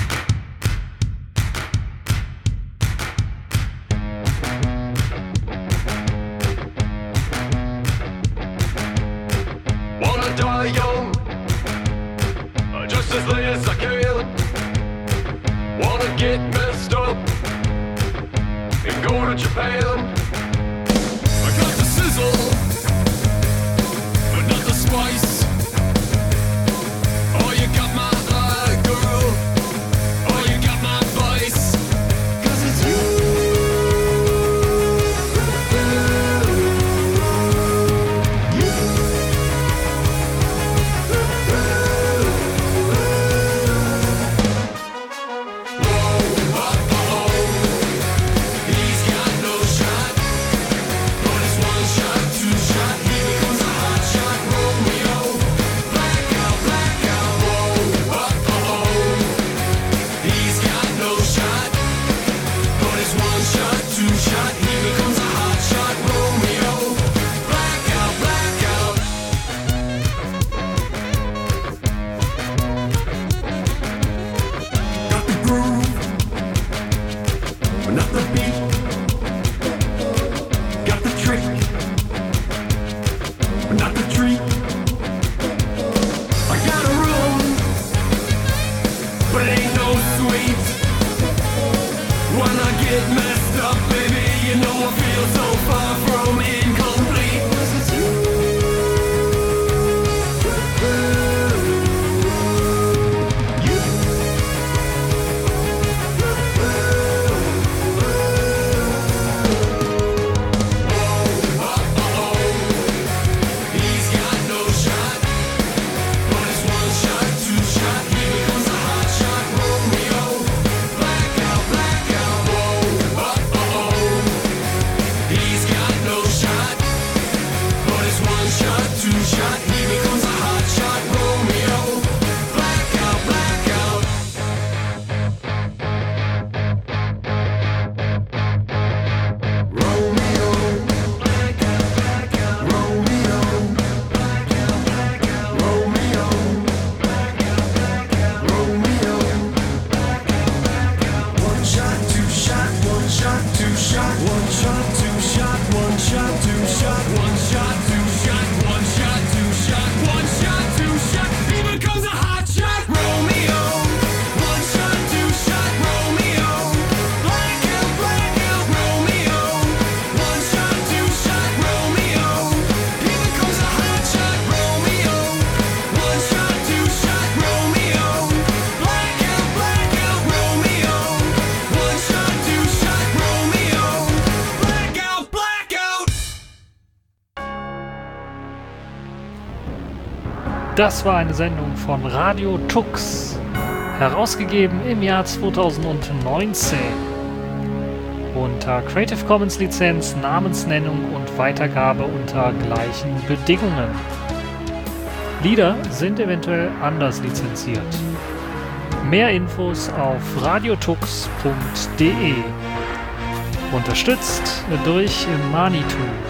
Wanna die young, just as late as I can. Wanna get messed got Japan. I got the sizzle, but not the spice. Oh, you got my girl. Oh, you got my vice. 'Cause it's you. He's got no shot, but it's one shot, two shot. He becomes a hot shot Romeo. Blackout, blackout. He's got no shot, but it's one shot, two shot. He becomes a hot shot Romeo. Blackout, blackout. Got the groove, but not the beat. Got the trick, but not the treat. I got a room, but it ain't no suite. When I get messed up, baby, you know I feel so far from incomplete. 'Cause it's you. He's got no shot, but it's one shot, two shot. He becomes a hot shot Romeo. Blackout, blackout. He's got no shot, but it's one shot, two shot. He becomes a hot shot Romeo. Blackout, blackout. Romeo. Blackout, blackout. Romeo. Blackout, blackout. Romeo. Blackout, blackout. Romeo. Blackout, blackout. One shot, two shot, one shot, two shot, one shot, two shot, one shot, two shot, one shot, two shot, one shot, two shot, one shot, two shot. He becomes a hot shot Romeo. One shot, two shot Romeo. Blackout, blackout Romeo. One shot, two shot Romeo. He becomes a hot shot Romeo. One shot, two shot Romeo. Blackout, blackout Romeo. One shot, two shot Romeo. Blackout, blackout. Das war eine Sendung von Radio Tux, herausgegeben im Jahr 2019. Unter Creative Commons Lizenz, Namensnennung und Weitergabe unter gleichen Bedingungen. Lieder sind eventuell anders lizenziert. Mehr Infos auf radiotux.de. Unterstützt durch Manitou.